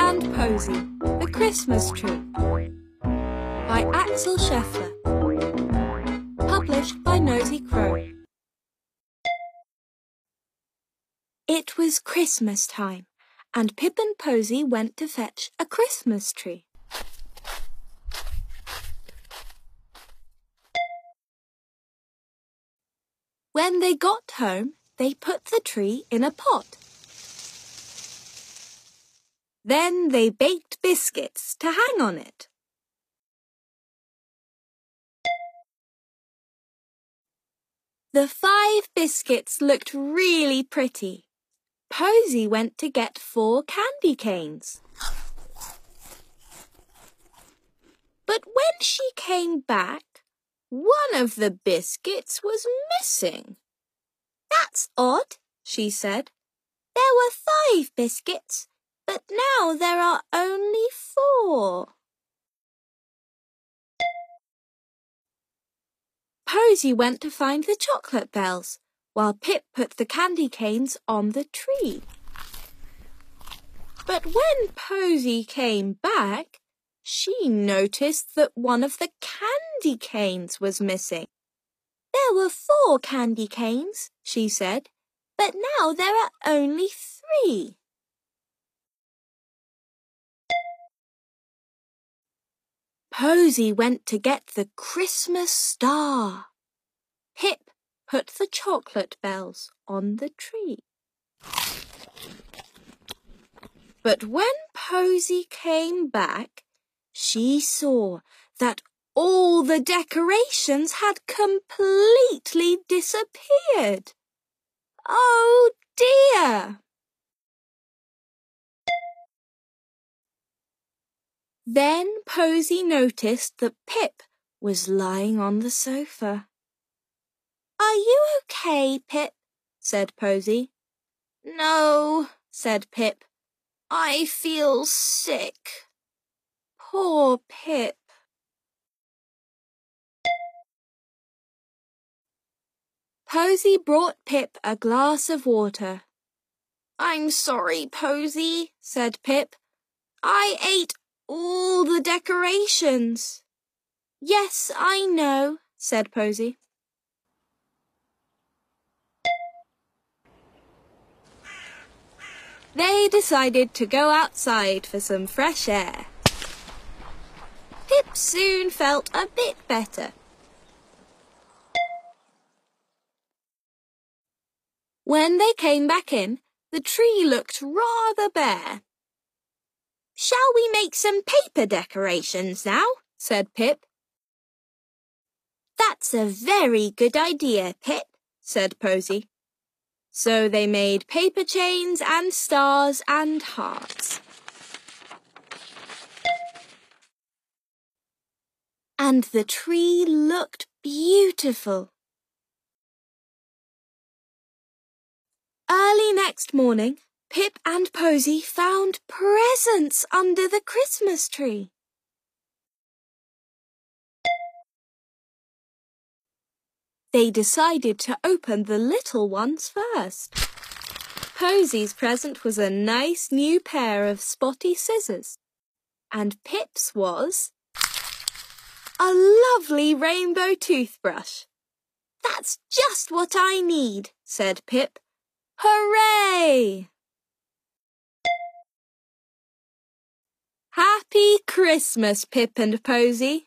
and Posy, the Christmas Tree by Axel Scheffler. Published by Nosy Crow. It was Christmas time, and Pip and Posy went to fetch a Christmas tree. When they got home, they put the tree in a pot. Then they baked biscuits to hang on it. The 5 biscuits looked really pretty. Posy went to get 4 candy canes. But when she came back, one of the biscuits was missing. "That's odd," she said. "There were 5 biscuits, but now there are only 4. Posy went to find the chocolate bells, while Pip put the candy canes on the tree. But when Posy came back, she noticed that one of the candy canes was missing. "There were 4 candy canes," she said, "but now there are only 3. Posy went to get the Christmas star. Pip put the chocolate bells on the tree. But when Posy came back, she saw that all the decorations had completely disappeared. Oh dear! Then Posy noticed that Pip was lying on the sofa. "Are you okay, Pip?" said Posy. "No," said Pip. "I feel sick." Poor Pip. Posy brought Pip a glass of water. "I'm sorry, Posy," said Pip. "I ate all the decorations." "Yes, I know," said Posy. They decided to go outside for some fresh air. Pip soon felt a bit better. When they came back in, the tree looked rather bare. "Shall we make some paper decorations now?" said Pip. "That's a very good idea, Pip," said Posy. So they made paper chains and stars and hearts. And the tree looked beautiful. Early next morning, Pip and Posy found presents under the Christmas tree. They decided to open the little ones first. Posy's present was a nice new pair of spotty scissors, and Pip's was a lovely rainbow toothbrush. "That's just what I need," said Pip. "Hooray!" Happy Christmas, Pip and Posy.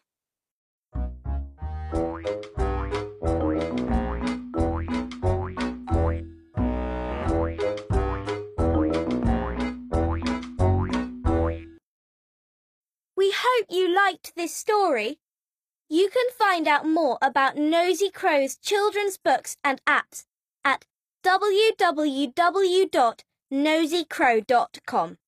We hope you liked this story. You can find out more about Nosy Crow's children's books and apps at www.nosycrow.com.